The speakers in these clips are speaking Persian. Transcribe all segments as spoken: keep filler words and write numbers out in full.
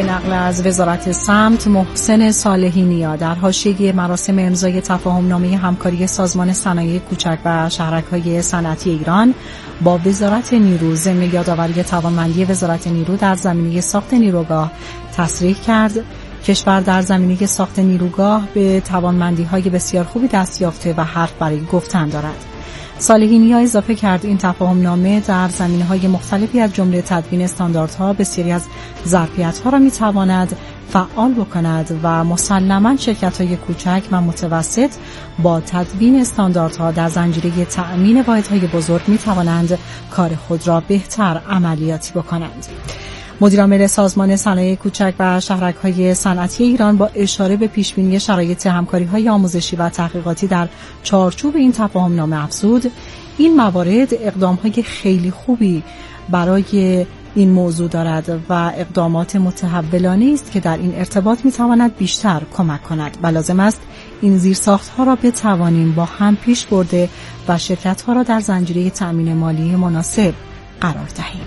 به نقل از وزارت سمت، محسن صالحی‌نیا در حاشیه مراسم امضای تفاهم‌نامه همکاری سازمان صنایع کوچک و شهرک‌های صنعتی ایران با وزارت نیرو ضمن یادآوری توانمندی وزارت نیرو در زمینه ساخت نیروگاه تصریح کرد کشور در زمینه ساخت نیروگاه به توانمندی‌های بسیار خوبی دست یافته و حرف برای گفتن دارد. صالحی‌نیا اضافه کرد این تفاهم‌نامه در زمینه‌های مختلفی از جمله تدوین استانداردها بسیاری از ظرفیت‌ها را می‌تواند فعال بکند و مسلماً شرکت‌های کوچک و متوسط با تدوین استانداردها در زنجیره تأمین واحدهای بزرگ می‌توانند کار خود را بهتر عملیاتی بکنند. مدیرعامل سازمان صنایع کوچک و شهرک‌های صنعتی ایران با اشاره به پیشبینی شرایط همکاری‌های آموزشی و تحقیقاتی در چارچوب این تفاهم‌نامه افزود این موارد اقدام‌های خیلی خوبی برای این موضوع دارد و اقدامات متحولانه است که در این ارتباط می‌تواند بیشتر کمک کند و لازم است این زیرساخت‌ها را بتوانیم با هم پیش برده و شرکت‌ها را در زنجیره تأمین مالی مناسب قرار دهیم.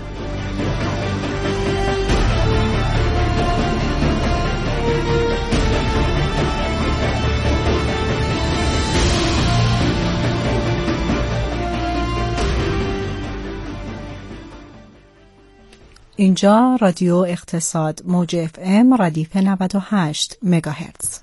اینجا رادیو اقتصاد موج اف ام ردیف نود و هشت مگاهرتز.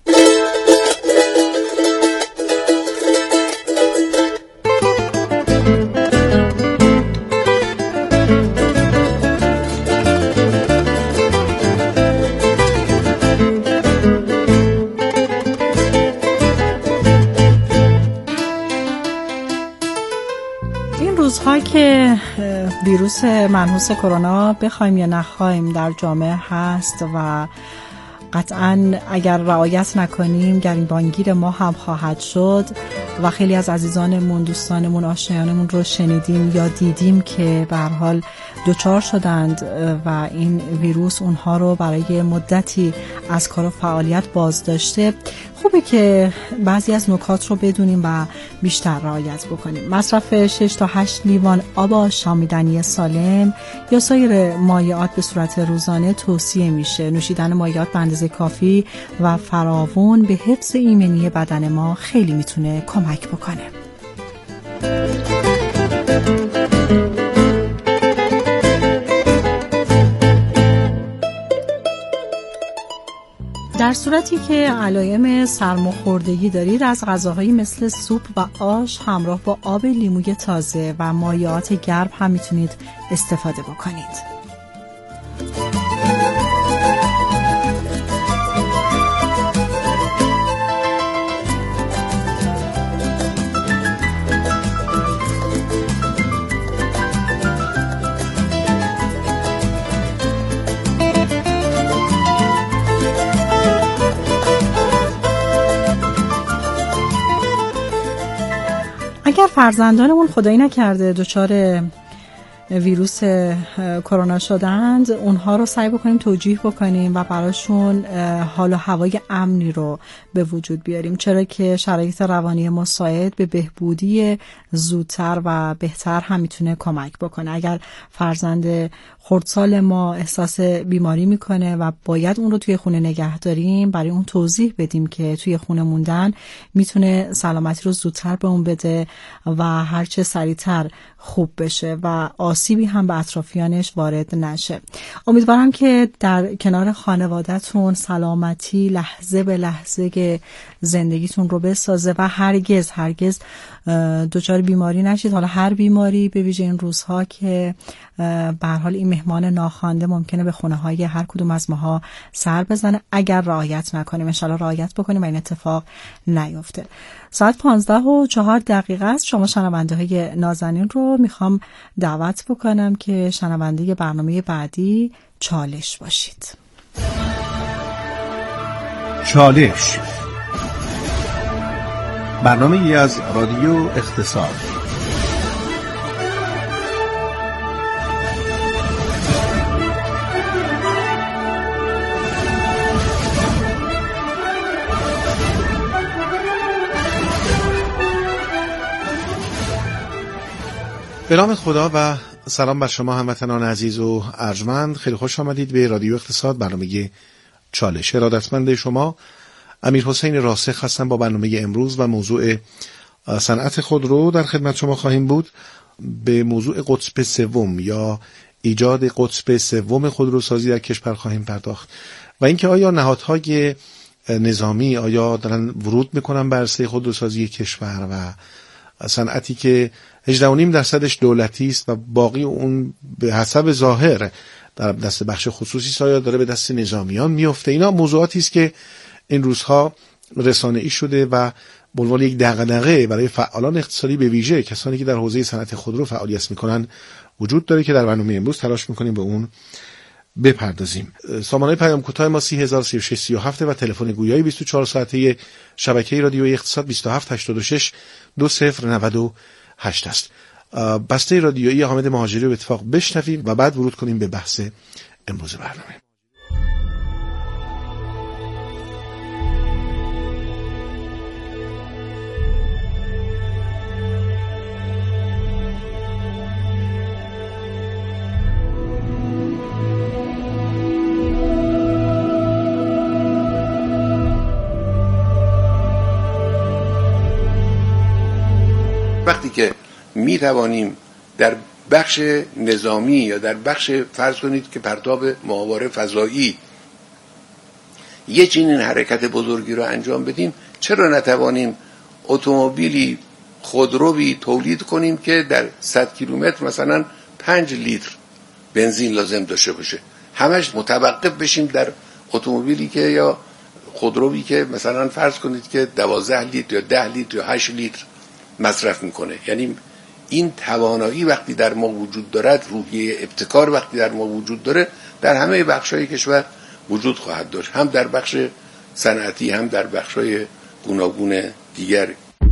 روزها که ویروس منحوس کرونا بخوایم یا نخوایم در جامعه هست و قطعاً اگر رعایت نکنیم گریبانگیر ما هم خواهد شد و خیلی از عزیزانمون، دوستانمون، آشنایانمون رو شنیدیم یا دیدیم که به هر حال دچار شدند و این ویروس اونها رو برای مدتی از کار و فعالیت باز داشته. خوبه که بعضی از نکات رو بدونیم و بیشتر رعایت بکنیم. مصرف شش تا هشت لیوان آب آشامیدنی سالم یا سایر مایعات به صورت روزانه توصیه میشه. نوشیدن مایعات به اندازه کافی و فراوان به حفظ ایمنی بدن ما خیلی میتونه کمک بکنه. در صورتی که علائم سرماخوردگی دارید از غذاهایی مثل سوپ و آش همراه با آب لیموی تازه و مایعات گرم هم میتونید استفاده بکنید. اگر فرزندانمون خدایی نکرده دچار ویروس کرونا شدند اونها رو سعی بکنیم توجیه بکنیم و براشون حال و هوای امنی رو به وجود بیاریم، چرا که شرایط روانی مساعد به بهبودی زودتر و بهتر هم میتونه کمک بکنه. اگر فرزند خردسال ما احساس بیماری میکنه و باید اون رو توی خونه نگه داریم، برای اون توضیح بدیم که توی خونه موندن میتونه سلامتی رو زودتر به اون بده و هرچه سریعتر خوب بشه و آسیبی هم به اطرافیانش وارد نشه. امیدوارم که در کنار خانواده‌تون سلامتی لحظه به لحظه زندگیتون رو بسازه و هرگز هرگز دچار بیماری نشید. حالا هر بیماری به ویژه این روزها که به هر حال این مهمان ناخوانده ممکنه به خونه های هر کدوم از ماها سر بزنه اگر رعایت نکنیم. ان شاءالله رعایت بکنیم و این اتفاق نیفته. ساعت پانزده و چهار دقیقه است. شما شنونده های نازنین رو میخوام دعوت بکنم که شنونده برنامه بعدی چالش باشید. چالش برنامه ای از رادیو اقتصاد. به نام خدا و سلام بر شما هموطنان عزیز و ارجمند، خیلی خوش آمدید به رادیو اقتصاد، برنامه چالش. ارادتمند شما امیر حسین راسخ هستم با برنامه امروز و موضوع صنعت خودرو در خدمت شما خواهیم بود. به موضوع قطب سوم یا ایجاد قطب سوم خودروسازی در کشور خواهیم پرداخت و اینکه آیا نهادهای نظامی آیا دارن ورود میکنن به عرصه خودروسازی کشور و صنعتی که هجده و نیم درصدش دولتی است و باقی اون به حسب ظاهر در دست بخش خصوصی آیا داره به دست نظامیان میفته. اینا موضوعاتی است که این روزها رسانه‌ای شده و به عنوان یک دغدغه برای فعالان اقتصادی به ویژه کسانی که در حوزه صنعت خودرو فعالیت میکنن وجود داره که در برنامه امروز تلاش میکنیم به اون بپردازیم. سامانه پیام کوتاه ما سی هزار و سی و شش سی و هفت و تلفن گویایی بیست و چهار ساعته شبکه رادیوی اقتصاد بیست و هفت هشتاد و شش دو صفر نود و هشت است. بسته رادیویی حامد مهاجری رو به اتفاق بشنویم و بعد ورود کنیم به بحث امروز برنامه. وقتی که می توانیم در بخش نظامی یا در بخش فرض کنید که پرتاب ماهواره فضایی یه چنین حرکت بزرگی رو انجام بدیم، چرا نتوانیم اتومبیلی خودروی تولید کنیم که در صد کیلومتر مثلا پنج لیتر بنزین لازم داشته باشه، همش متوقف بشیم در اتومبیلی که یا خودروی که مثلا فرض کنید که دوازده لیتر یا ده لیتر یا هشت لیتر مصرف میکنه. یعنی این توانایی وقتی در ما وجود دارد، روحیه ابتکار وقتی در ما وجود داره، در همه بخش‌های کشور وجود خواهد داشت، هم در بخش صنعتی هم در بخش‌های گوناگون دیگر.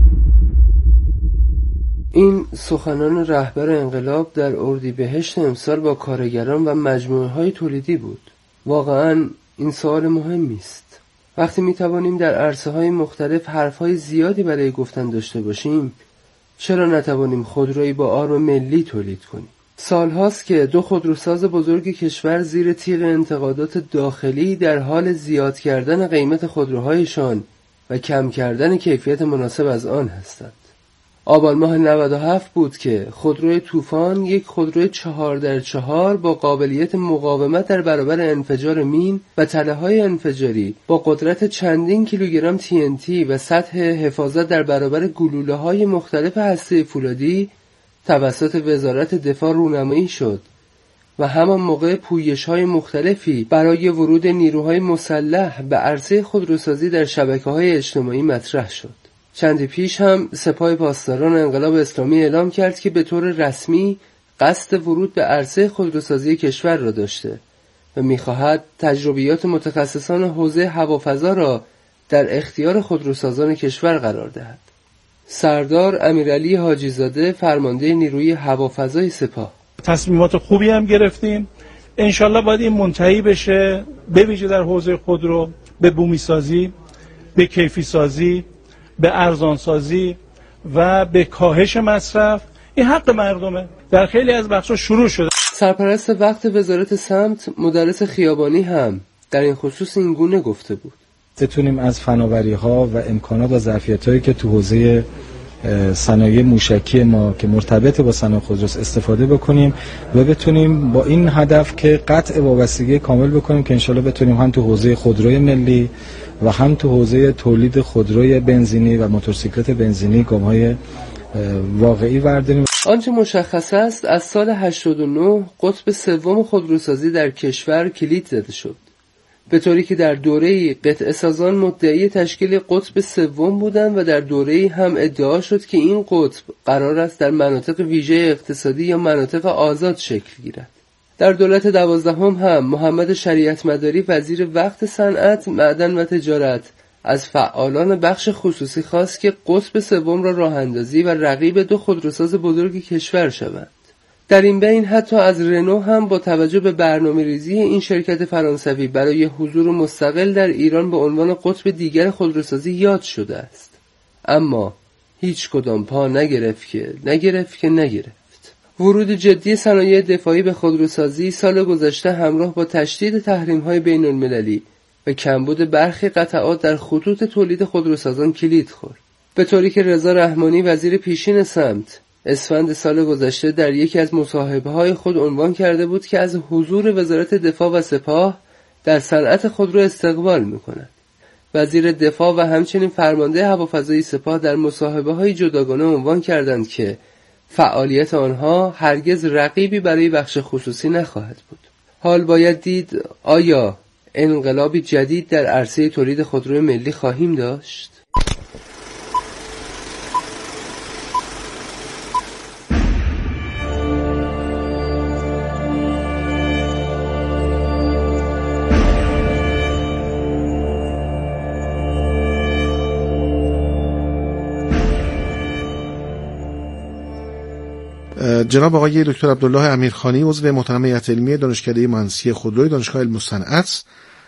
این سخنان رهبر انقلاب در اردیبهشت امسال با کارگران و مجموعه‌های تولیدی بود. واقعاً این سوال مهمی است. وقتی میتوانیم در عرصه‌های مختلف حرف‌های زیادی برای گفتن داشته باشیم، چرا نتوانیم خودرویی با آرم ملی تولید کنیم؟ سالهاست که دو خودروساز بزرگ کشور زیر تیغ انتقادات داخلی در حال زیاد کردن قیمت خودروهایشان و کم کردن کیفیت مناسب از آن هستند. آبان ماه نود و هفت بود که خودروی طوفان، یک خودروی چهار در چهار با قابلیت مقاومت در برابر انفجار مین و تله‌های انفجاری با قدرت چندین کیلوگرم تی ان تی و سطح حفاظت در برابر گلوله‌های مختلف هسته فولادی توسط وزارت دفاع رونمایی شد و همان موقع پویش‌های مختلفی برای ورود نیروهای مسلح به عرصه خودروسازی در شبکه‌های اجتماعی مطرح شد. چندی پیش هم سپاه پاسداران انقلاب اسلامی اعلام کرد که به طور رسمی قصد ورود به عرصه خودروسازی کشور را داشته و می‌خواهد تجربیات متخصصان حوزه هوافضا را در اختیار خودروسازان کشور قرار دهد. سردار امیرعلی حاجی زاده، فرمانده نیروی هوافضای سپاه: تصمیمات خوبی هم گرفتیم، انشالله باید این منتهی بشه، به ویژه در حوزه خودرو، به بومی سازی، به کیفی سازی، به ارزان سازی و به کاهش مصرف. این حق مردمه، در خیلی از بخشا شروع شده. سرپرست وقت وزارت سمت مدرس خیابانی هم در این خصوص این گونه گفته بود: بتونیم از فناوری‌ها و امکانات و ظرفیت‌هایی که تو حوزه صنایع موشکی ما که مرتبط با صنایع خودروست استفاده بکنیم و بتونیم با این هدف که قطع وابستگی کامل بکنیم که انشالله بتونیم هم تو حوزه خودروی ملی و هم تو حوزه تولید خودروی بنزینی و موتورسیکلت بنزینی گام‌های واقعی برداریم. آنچه مشخص است از سال هشتاد و نه قطب سوم خودروسازی در کشور کلید زده شد، به طوری که در دوره‌ای قطعه سازان مدعی تشکیل قطب سوم بودند و در دوره‌ای هم ادعا شد که این قطب قرار است در مناطق ویژه اقتصادی یا مناطق آزاد شکل گیرد. در دولت دوازدهم هم محمد شریعت مداری وزیر وقت صنعت، معدن و تجارت از فعالان بخش خصوصی خواست که قطب سوم را راه اندازی و رقیب دو خودروساز بزرگ کشور شوند. در این بین حتی از رنو هم با توجه به برنامه‌ریزی این شرکت فرانسوی برای حضور مستقل در ایران به عنوان قطب دیگر خودروسازی یاد شده است، اما هیچ کدام پا نگرفت که نگرفت که نگرفت. ورود جدی صنایع دفاعی به خودروسازی سال گذشته همراه با تشدید تحریم‌های بین‌المللی و کمبود برخی قطعات در خطوط تولید خودروسازان کلید خورد، به طوری که رضا رحمانی وزیر پیشین سمت اسفند سال گذشته در یکی از مصاحبه‌های خود عنوان کرده بود که از حضور وزارت دفاع و سپاه در صنعت خودرو استقبال می‌کند. وزیر دفاع و همچنین فرمانده هوافضایی سپاه در مصاحبه‌های جداگانه عنوان کردند که فعالیت آنها هرگز رقیبی برای بخش خصوصی نخواهد بود. حال باید دید آیا انقلابی جدید در عرصه تولید خودروی ملی خواهیم داشت؟ جناب آقای دکتر عبدالله امیرخانی عضو محترم هیئت علمی دانشکده مهندسی خودروی دانشگاه علم و صنعت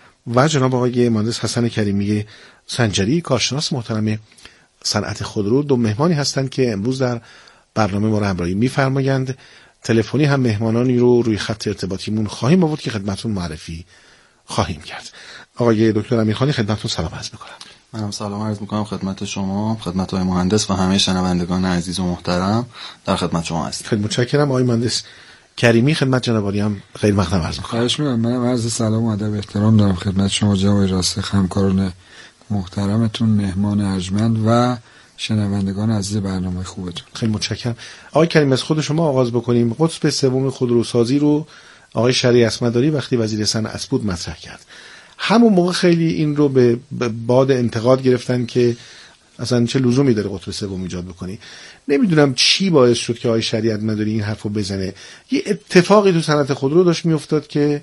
و جناب آقای مهندس حسن کریمی سنجری کارشناس محترم صنعت خودرو دو مهمانی هستند که امروز در برنامه ما را همراهی می‌فرمایند. تلفنی هم مهمانانی رو روی خط ارتباطیمون خواهیم آورد که خدمتتون معرفی خواهیم کرد. آقای دکتر امیرخانی خدمتتون سلام عرض می‌کنم. منم سلام عرض میکنم خدمت شما، خدمت آقای مهندس و همه شنوندگان عزیز و محترم. در خدمت شما هستم. خیلی متشکرم. آقای مهندس کریمی خدمت جناب عالی هم خیلی مقدم عرض میکنم. خواهش می‌کنم. منم عرض سلام و ادب و احترام دارم خدمت شما جناب راسخ، همکاران محترمتون، مهمان ارجمند و شنوندگان عزیز برنامه خوبتون. خیلی متشکرم. آقای کریم از خود شما آغاز بکنیم. قطب سوم خودروسازی رو آقای شریع اسمداری وقتی وزیر صنعت بود مطرح کرد. همون موقع خیلی این رو به باد انتقاد گرفتن که اصلا چه لزومی داره قطب سوم ایجاد بکنی. نمیدونم چی باعث شد که آقای شریعت مداری این حرفو بزنه. یه اتفاقی تو صنعت خودرو داشت میافتاد که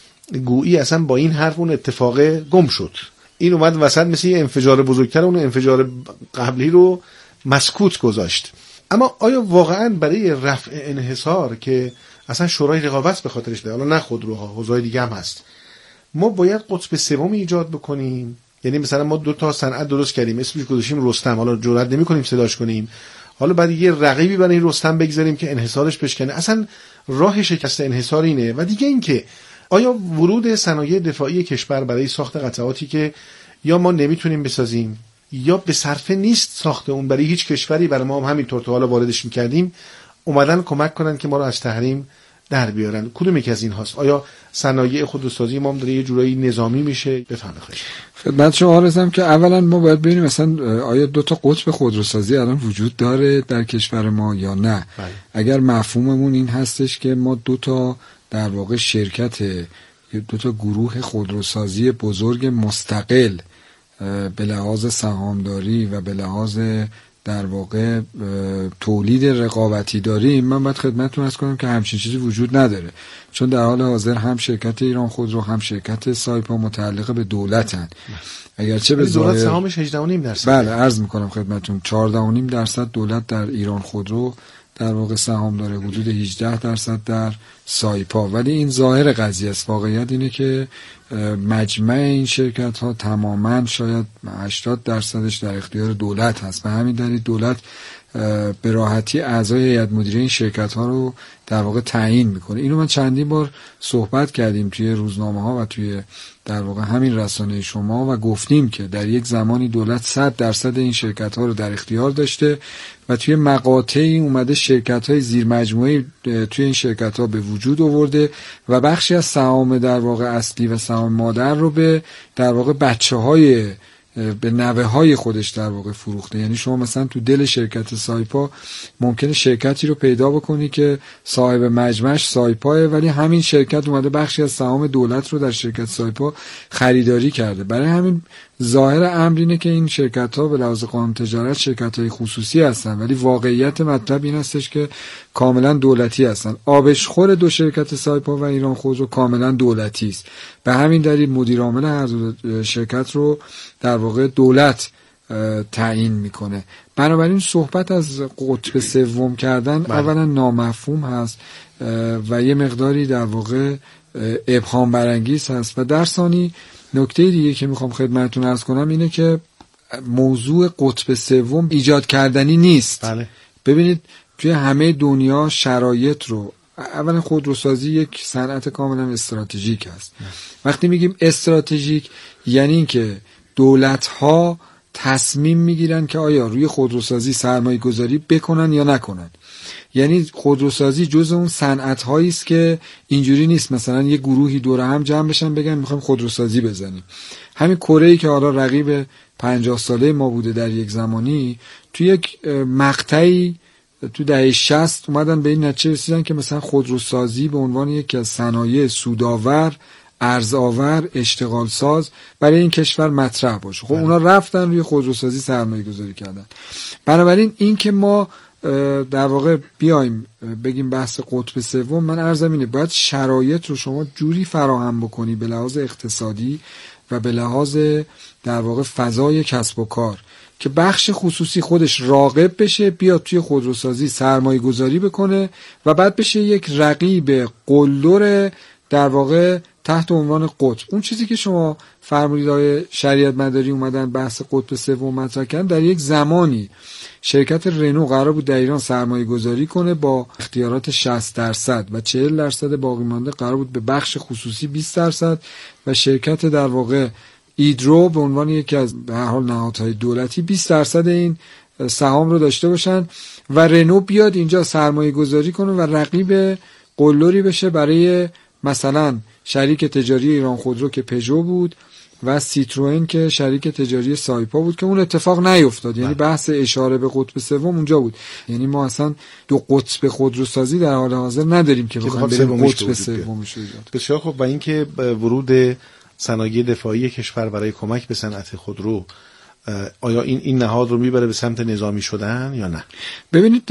گویی اصلا با این حرف اون اتفاق گم شد. این اومد وسط مثل یه انفجار بزرگتر، اون انفجار قبلی رو مسکوت گذاشت. اما آیا واقعا برای رفع انحصار که اصلا شورای رقابت به خاطرش ده، حالا نه خودروها، حوزه‌های دیگه هم هست، ما باید قطب سوم ایجاد بکنیم؟ یعنی مثلا ما دو تا صنعت درست کردیم، اسمش گذاشتیم رستم، حالا جرئت نمی‌کنیم صداش کنیم، حالا بعد یه رقیبی برای این رستم بگذاریم که انحصارش بشکنه. اصلا راه شکست انحصار اینه. و دیگه این که آیا ورود صنایع دفاعی کشور برای ساخت قطعاتی که یا ما نمیتونیم بسازیم یا به صرفه نیست ساخت اون برای هیچ کشوری، برای ما هم همینطور تا حالا واردش می‌کردیم، اومدن کمک کنن که ما رو از تحریم در بیارن؟ کدوم یکی از این هاست؟ آیا صنایع خودروسازی ما هم داره یه جورایی نظامی میشه؟ بفرمایید. خدمت شما عرضم که اولا ما باید ببینیم مثلا آیا دو تا قطب خودروسازی الان وجود داره در کشور ما یا نه. بله. اگر مفهوممون این هستش که ما دو تا در واقع شرکت، دو تا گروه خودروسازی بزرگ مستقل به لحاظ سهامداری و به لحاظ در واقع تولید رقابتی داریم، من باید خدمتتون عرض کنم که همچین چیزی وجود نداره. چون در حال حاضر هم شرکت ایران خودرو هم شرکت سایپا متعلق به دولتن. اگرچه به دولت سهامش هجده و نیم درصد. بله عرض میکنم خدمتتون چهارده و نیم درصد دولت در ایران خودرو در واقع سهام داره، حدود هجده درصد در سایپا. ولی این ظاهر قضیه است. واقعیت اینه که مجمع این شرکت ها تماما شاید هشتاد درصدش در اختیار دولت هست. به همین دلیل دولت به راحتی اعضای هیئت مدیره این شرکت ها رو در واقع تعیین میکنه. اینو من چندین بار صحبت کردیم توی روزنامه ها و توی در واقع همین رسانه شما و گفتیم که در یک زمانی دولت صد درصد این شرکت ها رو در اختیار داشته و توی مقاطعی اومده شرکت های زیر مجموعه توی این شرکت ها به وجود آورده و بخشی از سهام در واقع اصلی و سهام مادر رو به در واقع بچه های به نوه های خودش در واقع فروخته. یعنی شما مثلا تو دل شرکت سایپا ممکنه شرکتی رو پیدا بکنی که صاحب مجمعش سایپاه، ولی همین شرکت اومده بخشی از سهام دولت رو در شرکت سایپا خریداری کرده. برای همین ظاهر امر اینه که این شرکت ها به لحاظ قانون تجارت شرکت های خصوصی هستن، ولی واقعیت مطلب این هستش که کاملا دولتی هستن. آبشخور دو شرکت سایپا و ایران خودرو کاملا دولتی است. به همین دلیل مدیر عامل هر دو شرکت رو در واقع دولت تعیین میکنه. بنابراین صحبت از قطب سوم کردن بله. اولا نامفهوم هست و یه مقداری در واقع ابهام برانگیز هست و در ثانی نکته دیگه که میخوام خدمتتون عرض کنم اینه که موضوع قطب سوم ایجاد کردنی نیست. بله. ببینید توی همه دنیا شرایط رو، اولا خودروسازی یک صنعت کاملا استراتژیک است. وقتی میگیم استراتژیک یعنی این که دولت‌ها تصمیم میگیرن که آیا روی خودروسازی سرمایه گذاری بکنن یا نکنن. یعنی خودروسازی جز اون صنعت‌هایی است که اینجوری نیست مثلا یه گروهی دور هم جمع بشن بگن میخوایم خودروسازی بزنیم. همین کره‌ای که حالا رقیب پنجاه ساله ما بوده در یک زمانی، تو یک مقطعی تو دهه شصت اومدن به این نتیجه رسیدن که مثلا خودروسازی به عنوان یکی از صنایع سودآور، ارزآور، اشتغال ساز برای این کشور مطرح باشه. خب اونا رفتن روی خودروسازی سرمایه گذاری کردن. بنابراین این که ما در واقع بیایم بگیم بحث قطب سوم، من عرضم اینه باید شرایط رو شما جوری فراهم بکنی به لحاظ اقتصادی و به لحاظ در واقع فضای کسب و کار که بخش خصوصی خودش راغب بشه بیاد توی خودروسازی سرمایه گذاری بکنه و بعد بشه یک رقیب قلدر در واقع تحت عنوان قطب. اون چیزی که شما فرمودید آقای شریعت مداری اومدن بحث قطب سوم مطرح کردن، در یک زمانی شرکت رنو قرار بود در ایران سرمایه گذاری کنه با اختیارات شصت درصد و چهل درصد باقی مانده قرار بود به بخش خصوصی بیست درصد و شرکت در واقع ایدرو به عنوان یکی از به هر حال نهادهای دولتی بیست درصد این سهام رو داشته باشن و رنو بیاد اینجا سرمایه گذاری کنه و رقیب قلدری بشه برای مثلا شریک تجاری ایران خودرو که پژو بود و سیتروئن که شریک تجاری سایپا بود که اون اتفاق نیفتاد. یعنی بحث اشاره به قطب سوم اونجا بود. یعنی ما اصلا دو قطب خودروسازی در حال حاضر نداریم که بخوایم بریم قطب سومش رو ایجاد. بسیار خوب. و اینکه ورود صنایع دفاعی کشور برای کمک به صنعت خودرو آیا این این نهاد رو میبره به سمت نظامی شدن یا نه؟ ببینید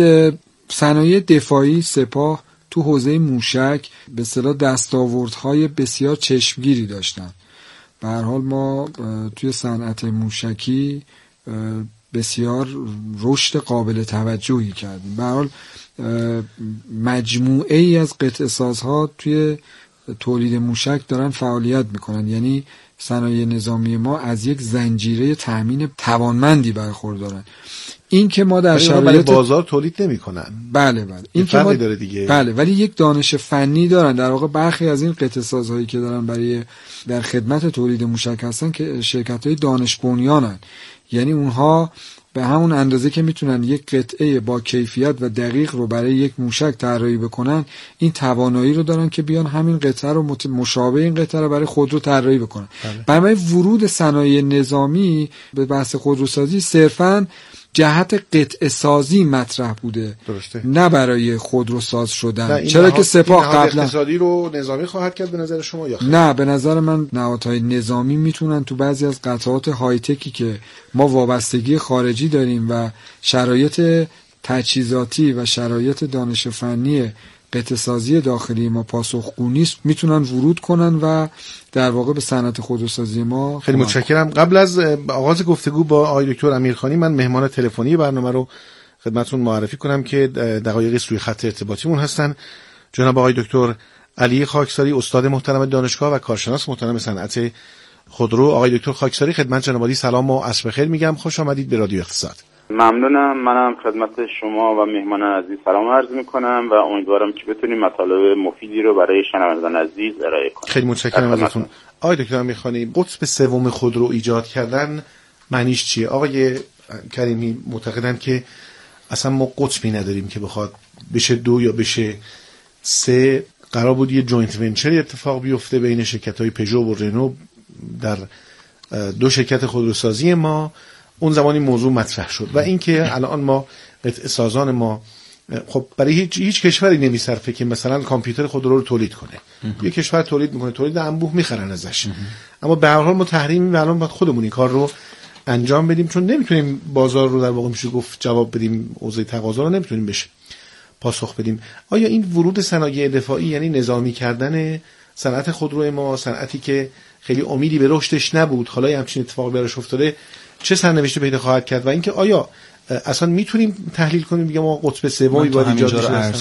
صنایع دفاعی سپاه تو حوزه موشک به اصطلاح دستاوردهای بسیار چشمگیری داشتن. به هر حال ما توی صنعت موشکی بسیار رشد قابل توجهی کردیم. به هر حال مجموعه ای از قطعه سازها توی تولید موشک دارن فعالیت میکنن. یعنی صنایع نظامی ما از یک زنجیره تامین توانمندی برخوردارن. این که ما در شرایط بازار تولید نمیکنن. بله بله. این که ما داره دیگه. بله، ولی یک دانش فنی دارن. در واقع برخی از این قطعه سازهایی که دارن برای در خدمت تولید موشک هستن که شرکت‌های دانش بنیانن. یعنی اونها به همون اندازه که میتونن یک قطعه با کیفیت و دقیق رو برای یک موشک طراحی بکنن، این توانایی رو دارن که بیان همین قطعه رو مشابه این قطعه رو برای خودرو طراحی بکنن. برای ورود صنایع نظامی به بحث خودروسازی صرفاً جهت قطعه سازی مطرح بوده. درسته. نه برای خودروساز شدن. چرا که سپاه قبلا اقتصادی رو نظامی خواهد کرد به نظر شما یا خیر؟ نه، به نظر من نهادهای نظامی میتونن تو بعضی از قطعات های تکی که ما وابستگی خارجی داریم و شرایط تجهیزاتی و شرایط دانش فنی قطعه سازی داخلی ما پاسخگو نیست، میتونن ورود کنن و در واقع به صنعت خودروسازی ما. خیلی متشکرم. قبل از آغاز گفتگو با آقای دکتر امیرخانی من مهمان تلفنی برنامه رو خدمتتون معرفی کنم که دقایقی روی خط ارتباطیمون هستن. جناب آقای دکتر علی خاکساری، استاد محترم دانشگاه و کارشناس محترم صنعت خودرو. آقای دکتر خاکساری، خدمت جناب علی سلام و عصر بخیر میگم. خوش آمدید به رادیو اقتصاد. ممنونم. منم خدمت شما و مهمان عزیز سلام عرض میکنم و امیدوارم که بتونیم مطالب مفیدی رو برای شنوندگان عزیز ارائه کنیم. خیلی متشکرم ازتون. آقای دکتر امیرخانی، قطب سوم خودرو ایجاد کردن معنیش چیه؟ آقای کریمی معتقدن که اصلا ما قطبی نداریم که بخواد بشه دو یا بشه سه. قرار بود یه جوینت ونچر اتفاق بیفته بین شرکت‌های پژو و رنو در دو شرکت خودروسازی ما. اون زمانی موضوع مطرح شد و اینکه الان ما قطعه سازان ما خب برای هیچ هیچ کشوری نمیصرفه که مثلا کامپیوتر خودرو رو تولید کنه. یه کشور تولید میکنه، تولید انبوه میخرن ازش. اما به هر حال ما تحریمی و الان باید خودمون این کار رو انجام بدیم، چون نمیتونیم بازار رو در واقع میشه گفت جواب بدیم، اوضاع تقاضا رو نمیتونیم بشه پاسخ بدیم. آیا این ورود صنایع دفاعی یعنی نظامی کردن صنعت خودرو ما، صنعتی که خیلی امیدی به رشدش نبود، حالا همچین اتفاقی براش افتاده، چه سرنوشتی پیدا خواهد کرد؟ و اینکه آیا اصلا میتونیم تحلیل کنیم بگم ما قطب سومی باید ایجاد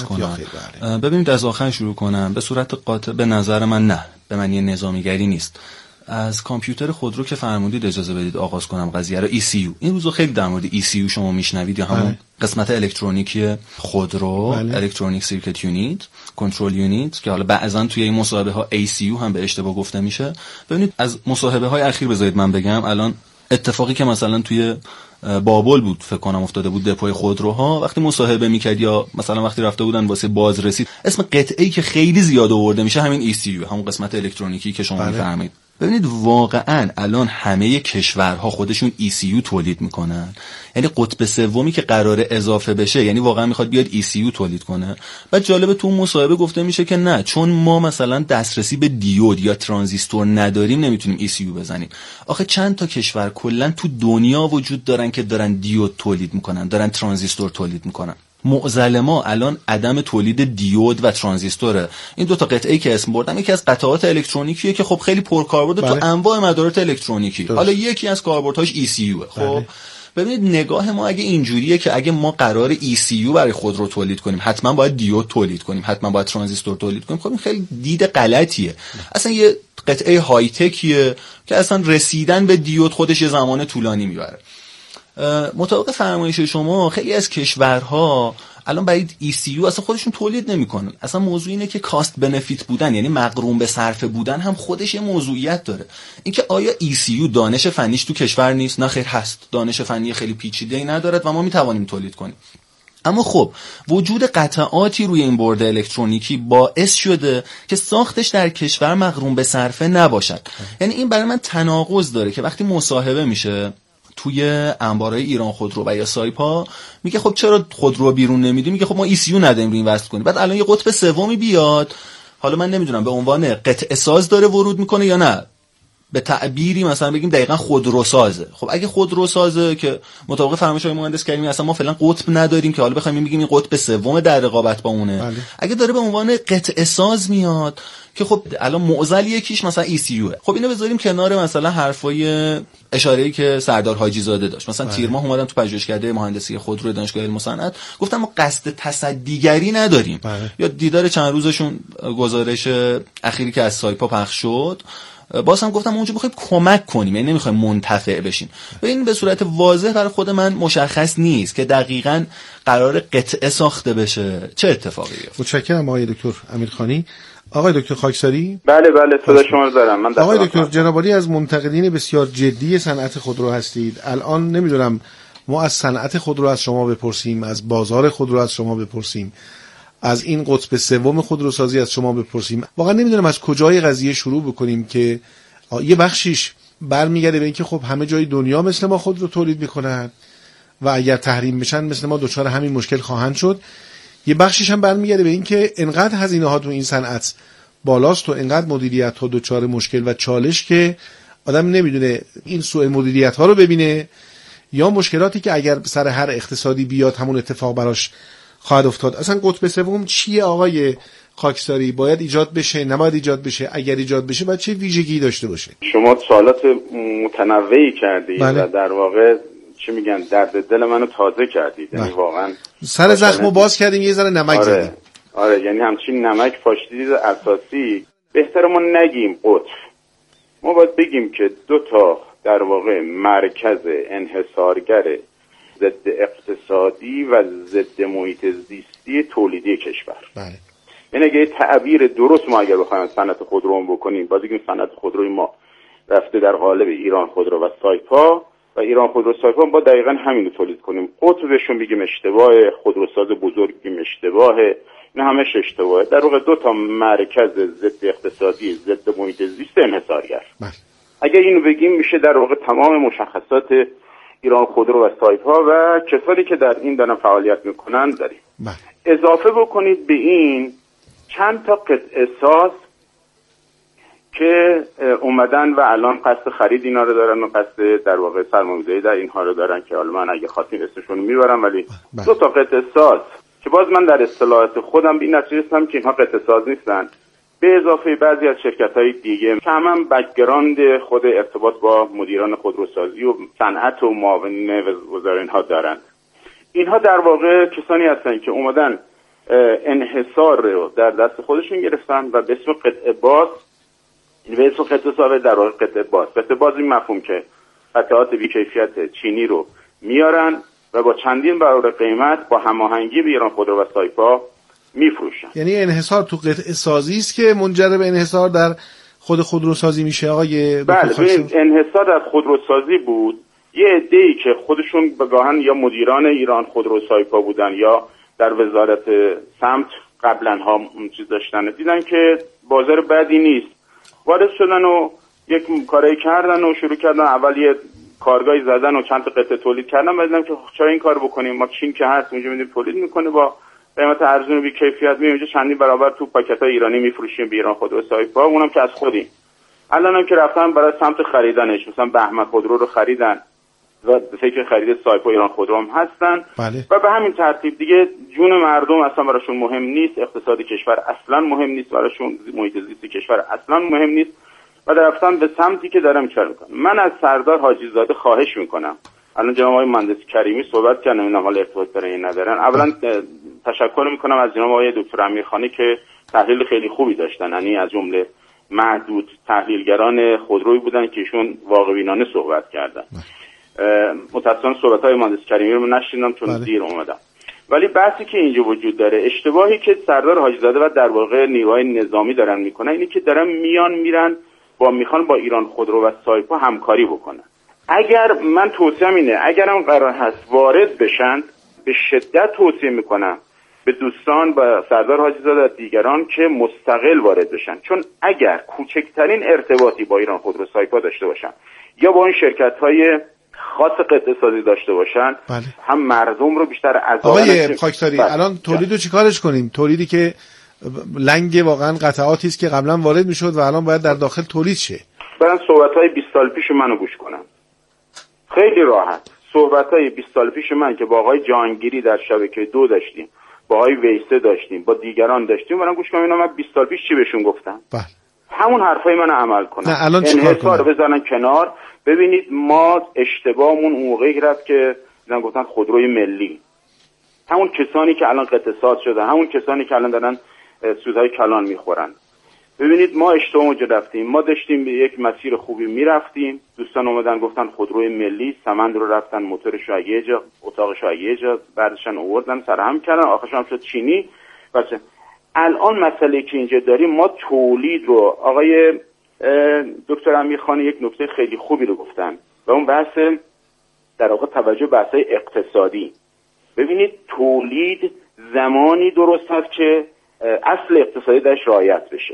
بشه؟ ببینید از آخر شروع کنم. به صورت قاطع به نظر من نه، به معنی نظامیگری نیست. از کامپیوتر خودرو که فرمودید اجازه بدید آغاز کنم قضیه رو. ای سی یو این روزا خیلی در مورد ای سی یو شما میشنوید یا همون قسمت الکترونیکی خودرو، الکترونیک سیرکت یونیت، کنترل یونیت، که حالا بعضا توی این مصاحبه ها ای سی یو هم به اشتباه گفته میشه. ببینید از مصاحبه های اخیر بذارید من بگم الان اتفاقی که مثلا توی بابل بود فکر کنم افتاده بود دپوی خودروها، وقتی مصاحبه میکرد یا مثلا وقتی رفته بودن واسه بازرسی، اسم قطعه‌ای که خیلی زیاد آورده میشه همین ای سی یو، همون قسمت الکترونیکی که شما میفرمایید. ببینید واقعا الان همه کشورها خودشون ای سی یو تولید میکنن، یعنی قطب سومی که قراره اضافه بشه یعنی واقعا میخواد بیاد ای سی یو تولید کنه. بعد جالبه تو مصاحبه گفته میشه که نه، چون ما مثلا دسترسی به دیود یا ترانزیستور نداریم نمیتونیم ای سی یو بزنیم. آخه چند تا کشور کلا تو دنیا وجود دارن که دارن دیود تولید میکنن، دارن ترانزیستور تولید میکنن. معضل ما الان عدم تولید دیود و ترانزیستوره. این دو تا قطعه‌ای که اسم بردم یکی از قطعات الکترونیکیه که خب خیلی پرکاربرده تو انواع مدارات الکترونیکی. درست. حالا یکی از کاربردهاش ای سی یو. خب بله. ببینید نگاه ما اگه اینجوریه که اگه ما قرار ای سی یو برای خودرو تولید کنیم حتما باید دیود تولید کنیم، حتما باید ترانزیستور تولید کنیم، خب این خیلی دید غلطیه. اصلا یه قطعه های تکیه که اصلا رسیدن به دیود خودش یه زمان طولانی میبره. مطابق فرمایش شما خیلی از کشورها الان برای ای سی یو اصلا خودشون تولید نمیکنن. اصلا موضوع اینه که کاست بنفیت بودن، یعنی مقرون به صرفه بودن هم خودش یه موضوعیت داره. اینکه آیا ای سی یو دانش فنیش تو کشور نیست؟ نه خیر هست. دانش فنی خیلی پیچیده‌ای ندارد و ما میتوانیم تولید کنیم. اما خب وجود قطعاتی روی این برد الکترونیکی باعث شده که ساختش در کشور مقرون به صرفه نباشد. یعنی این برای من تناقض داره که وقتی مصاحبه میشه توی انبارهای ایران خودرو و یا سایپا میگه خب چرا خودرو بیرون نمیدی؟ میگه خب ما ای سی یو نداریم رو اینوست کنیم. بعد الان یه قطب سومی بیاد، حالا من نمیدونم به عنوان قطعه ساز داره ورود میکنه یا نه، به تعبیری مثلا بگیم دقیقاً خودروسازه. خب اگه خودروسازه که مطابق فرمایش های مهندس کریمی اصلا ما فعلا قطب نداریم که حالا بخوایم بگیم این قطب سوم در رقابت با اونه. بله. اگه داره به عنوان قطعه ساز میاد که خب الان معضل یکیش مثلا ای سی یو، خب اینو بذاریم کنار مثلا حرفای اشاره‌ای که سردار حاجی زاده داشت. مثلا بله. تیر ماه اومدم تو پژوهشکده مهندسی خودرو دانشگاه علم و صنعت گفتم ما قصد تصدیگری نداریم. بله. یا دیدار چند روزشون گزارش اخیری که از سایپا پخش شد باز هم گفتم اونجا میخوایم کمک کنیم، یعنی نمیخوایم منتفع بشیم. و این به صورت واضح برای خود من مشخص نیست که دقیقاً قرار قطعه ساخته بشه چه اتفاقی بیفته. متشکرم آقای دکتر امیرخانی. آقای دکتر خاکساری. بله بله صدا شما رو دارم. من آقای دکتر جناب عالی از منتقدین بسیار جدی صنعت خودرو هستید. الان نمیدونم ما از صنعت خودرو از شما بپرسیم، از بازار خودرو از شما بپرسیم، از این قطب سوم خودروسازی از شما بپرسیم. واقعا نمیدونم از کجای قضیه شروع بکنیم که یه بخشیش برمیگرده به اینکه خب همه جای دنیا مثل ما خودرو تولید میکنن و اگر تحریم بشن مثل ما دچار همین مشکل خواهند شد. یه بخشیش هم برمیگرده به اینکه انقدر هزینه ها تو این صنعت بالاست و انقدر مدیریت ها دچار مشکل و چالش که آدم نمیدونه این سوء مدیریت ها رو ببینه یا مشکلاتی که اگر سر هر اقتصادی بیاد همون اتفاق براش خواهد افتاد. اصلا قطب سوم چیه آقای خاکساری؟ باید ایجاد بشه، نباید ایجاد بشه؟ اگر ایجاد بشه باید چه ویژگی داشته باشه؟ شما سوالات متنوعی کردید بله. و در واقع چی میگن درد دل منو تازه کردید. یعنی واقعا سر زخمو باز کردیم، یه ذره نمک آره. زدیم. آره یعنی همچین نمک پاشیدید اساسی. بهتره ما نگیم قطب، ما باید بگیم که دو تا در واقع مرکز انحصارگر ضد اقتصادی و ضد محیط زیستی تولیدی کشور. بله. یعنی اگه تعبیر درست ما اگر بخوایم صنعت خودرو بکنیم، باید بگیم صنعت خودروی ما رفته در قالب ایران خودرو و سایپا و ایران خودرو سایپا با دقیقاً همین رو تولید کنیم. قطبشون بگیم اشتباه، خودروساز بزرگ بگیم اشتباه، این همش اشتباهه. در واقع دو تا مرکز ضد اقتصادی ضد محیط زیست انحصارگر. بله. اگه اینو بگیم میشه در واقع تمام مشخصات ایران خودرو و سایپا و کسانی که در این دارن فعالیت میکنن داریم. بله. اضافه بکنید به این چند تا قطعه ساز که اومدن و الان قصد خرید اینا رو دارن و قصد در واقع سرمایه‌گذاری در اینها رو دارن که حالا من اگه خواستین اسمشون رو میبرم، ولی بله. دو تا قطعه ساز که باز من در اصطلاحات خودم به این نتیجه رسیدم که اینها قطعه ساز نیستن، به اضافه بعضی از شرکت‌های دیگه که هم بک‌گراند خود ارتباط با مدیران خودروسازی و صنعت و معاونین وزارت اینها دارن. اینها در واقع کسانی هستن که اومدن انحصار رو در دست خودشون گرفتن و به اسم قطعه باز به اسم قطعه ثابت در واقع قطعه باز. قطعه باز این مفهوم که قطعات بی‌کیفیت چینی رو میارن و با چندین برابر قیمت با هماهنگی به ایران خودرو و سایپا میفروشن. یعنی انحصار تو قطعه سازی است که منجر به انحصار در خود خودروسازی میشه آقای؟ بله، ببین انحصار در خودروسازی بود. یه عده‌ای که خودشون بگاهن یا مدیران ایران خودرو سایپا بودن یا در وزارت سمت قبلا ها چیز داشتن، دیدن که بازار بدی نیست، وارد شدن و یک کاری کردن و شروع کردن. اول یه کارگاهی زدن و چند تا قطعه تولید کردن و دیدن که چرا این کار بکنیم، ما چین که هست اونجا میدیم تولید میکنه با قیمت ارزون و بی کیفیت، میایم اینجا چندین برابر تو پاکت‌های ایرانی میفروشیم به ایران خودرو سایپا، اونم که از خودیم. الانم که رفتن برای سمت خریدنش، مثلا بهمن خودرو رو خریدن و به فکر خرید سایپا ایران خودرو هم هستن. بله. و به همین ترتیب دیگه جون مردم اصلا براشون مهم نیست، اقتصاد کشور اصلا مهم نیست براشون، محیط زیست کشور اصلا مهم نیست و رفتن به سمتی که دارم چرا میکنم. من از سردار حاجی زاده خواهش میکنم، الان جناب آقای مهندس کریمی صحبت کردن، اینا حال ارتباط دارن یا ندارن. اولا تشکر میکنم از جناب آقای دکتر امیرخانی که تحلیل خیلی خوبی داشتن، یعنی از جمله محدود تحلیلگران خودرویی بودن که ایشون واقع‌بینانه صحبت کردن. متأسفانه صحبت‌های مهندس کریمی رو نشنیدم چون بله. دیر اومدم. ولی بحثی که اینجا وجود داره، اشتباهی که سردار حاجی زاده و در واقع نیروهای نظامی دارن میکنن اینه که دارن میان میرن با میخوان با ایران خودرو و سایپا همکاری بکنن. اگر من توصیه‌ام اینه، اگرم قرار هست وارد بشن، به شدت توصیه میکنم به دوستان و سردار حاجی زاده و دیگران که مستقل وارد بشن، چون اگر کوچکترین ارتباطی با ایران خودرو سایپا داشته باشن یا با این شرکت‌های خاص قطعه سازی داشته باشن، بله. هم مردم رو بیشتر عذاب. آقای خاکساری بله. الان تولیدو چیکارش کنیم؟ تولیدی که لنگ واقعا قطعاتی است که قبلا وارد میشد و الان باید در داخل تولید شه. برن صحبت‌های بیست سال پیش منو گوش کنن. خیلی راحت. صحبت‌های بیست سال پیش من که با آقای جهانگیری در شبکه دو داشتیم، با آقای ویسه داشتیم، با دیگران داشتیم، برن گوش کنن اینا من بیست سال پیش چی بهشون گفتم. بله. همون حرفای من عمل کنن. نه الان چیکار کنن؟ انحصار بزنن کنار. ببینید ما اشتباهمون اون موقعی رفت که دیدن گفتن خودروی ملی. همون کسانی که الان قطعه ساز شده، همون کسانی که الان دارن سودهای کلان میخورن. ببینید ما اشتباهمون جا رفتیم. ما داشتیم به یک مسیر خوبی میرفتیم، دوستان اومدن گفتن خودروی ملی، سمند رو رفتن موتورش رو یه جا، اتاقش رو یه جا، بعدشن آوردن سرهم کردن، آخرش هم شد چینی. باشه. الان مسئله که اینجا داریم، ما تولید رو، آقای دکتر امیرخانی یک نکته خیلی خوبی رو گفتن و اون بحث در واقع توجه به بحث‌های اقتصادی. ببینید تولید زمانی درست هست که اصل اقتصادی درش رعایت بشه،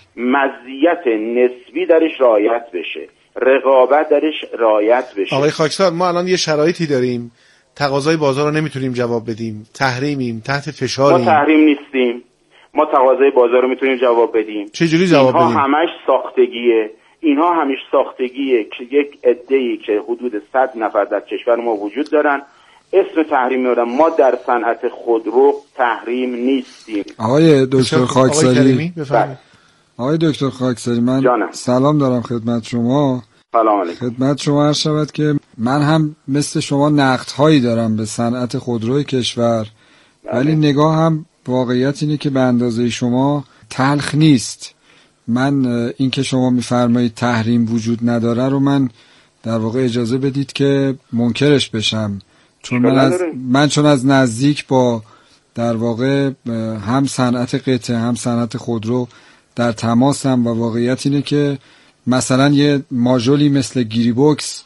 مزیت نسبی درش رعایت بشه، رقابت درش رعایت بشه. آقای خاکسار ما الان یه شرایطی داریم، تقاضای بازار رو نمیتونیم جواب بدیم، تحریمیم، تحت فشاریم. ما تحریم نیستیم، ما تقاضای بازار رو میتونیم جواب بدیم. چه جوری جواب اینها بدیم؟ همش ساختگیه. اینها همیش ساختگیه که یک عده‌ای که حدود صد نفر در کشور ما وجود دارن اسم تحریم میارن. ما در صنعت خودرو تحریم نیستیم. آقای دکتر خاکساری، بفرمایید. آقای دکتر خاکساری من جانم. سلام دارم خدمت شما. سلام علیکم. خدمت شما عرض شود که من هم مثل شما نقدهایی دارم به صنعت خودروی کشور، ولی نگاه هم واقعیت اینه که به اندازه شما تلخ نیست. من این که شما میفرمایید تحریم وجود نداره رو من در واقع اجازه بدید که منکرش بشم، چون من از من چون از نزدیک با در واقع هم صنعت قطعه هم صنعت خودرو در تماسم و واقعیت اینه که مثلا یه ماژولی مثل گیری بوکس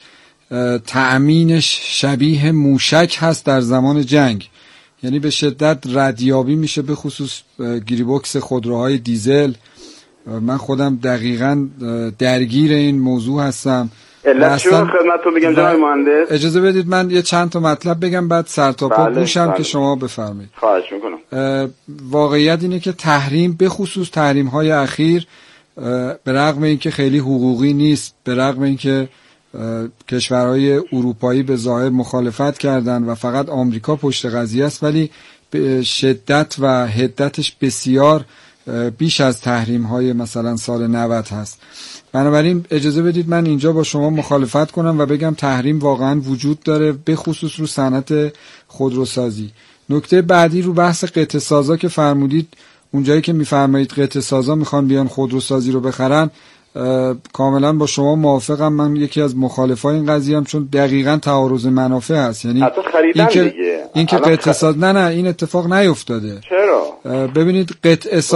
تأمینش شبیه موشک هست در زمان جنگ، یعنی به شدت ردیابی میشه، به خصوص گیری بوکس خودروهای دیزل. من خودم دقیقاً درگیر این موضوع هستم. علت چون خدمتتون بگم جناب مهندس اجازه بدید من یه چند تا مطلب بگم بعد سر تا پا گوشم بله. که شما بفرمایید. خواهش میکنم. واقعیت اینه که تحریم به خصوص تحریم های اخیر به رغم اینکه خیلی حقوقی نیست، به رغم اینکه کشورهای اروپایی به ظاهر مخالفت کردن و فقط آمریکا پشت قضیه است، ولی به شدت و حدتش بسیار بیش از تحریم های مثلا سال نود هست. بنابراین اجازه بدید من اینجا با شما مخالفت کنم و بگم تحریم واقعا وجود داره، به خصوص رو صنعت خودروسازی. نکته بعدی رو بحث قطعه سازا که فرمودید، اونجایی که میفرمایید قطعه سازا میخوان بیان خودروسازی رو بخرن، کاملا با شما موافقم. من یکی از مخالفای این قضیه ام، چون دقیقاً تعارض منافع هست. یعنی این که این که قطع ساز نه نه این اتفاق نیفتاده. چرا؟ ببینید قطع